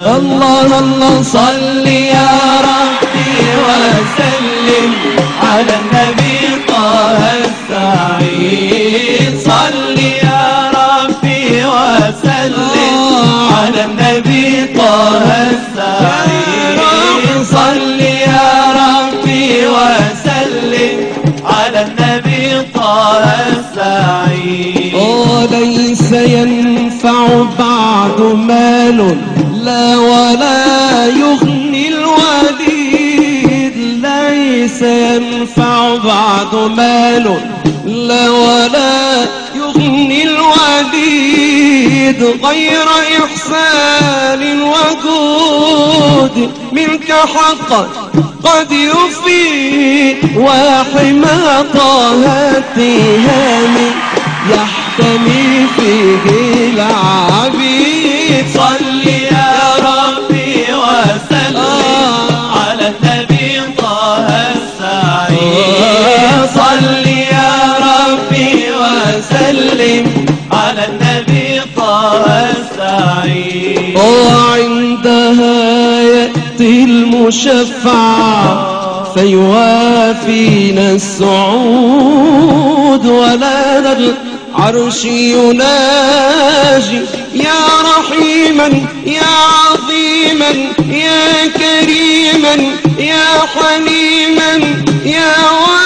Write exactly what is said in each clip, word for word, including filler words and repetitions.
الله الله صل يا ربي وسلم على النبي طه السعيد. صل يا ربي وسلم على النبي طه السعيد. صل يا ربي وسلم على النبي طه السعيد. وليس ينفع بعد مال لا ولا يغني الوديد. ليس ينفع بعد مال لا ولا يغني الوديد غير إحسان وجود منك حقا قد يفيد. وحما طه التهام يحتمي فيه العبيد. صل يا ربي وسلم على النبي طه السعيد. صل يا ربي وسلم على النبي طه السعيد. وعندها يأتي المشفع فيوافينا السعود. ولا العرش يناجي يا رحيما يا عظيما يا كريما يا حليما يا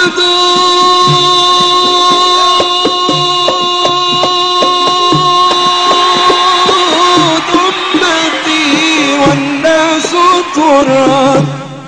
ودود. أمتي والناس تراد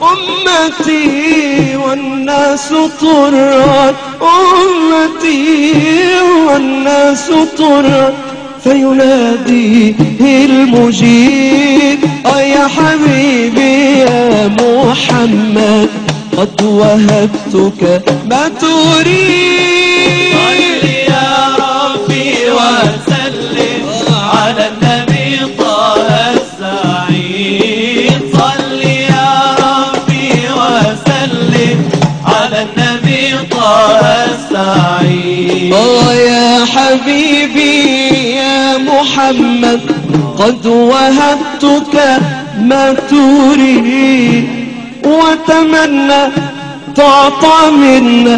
أمتي والناس تراد أمتي والناس تراد فيناديه المجيب. يا حبيبي يا محمد قد وهبتك ما تريد. صل يا ربي وسلم على النبي طه السعيد. صل يا ربي وسلم على النبي طه السعيد. يا حبيبي يا محمد قد وهبتك ما تريد. وتمنى تعطى منا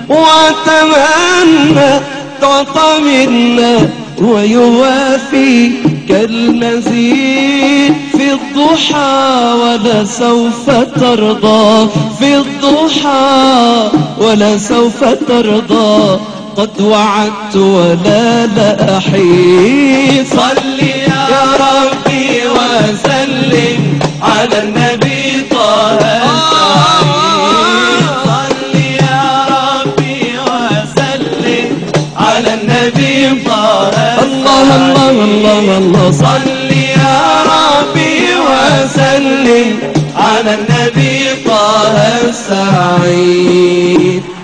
وتمنى تعطى منا ويوافيك المزيد في الضحى ولا سوف ترضى. في الضحى ولا سوف ترضى قد وعدت ولا لا أحيد. صل يا ربي وسلم على النبي طه السعيد. صل يا ربي وسلم على النبي طه الله الله الله الله. صل يا ربي وسلم على النبي طه السعيد.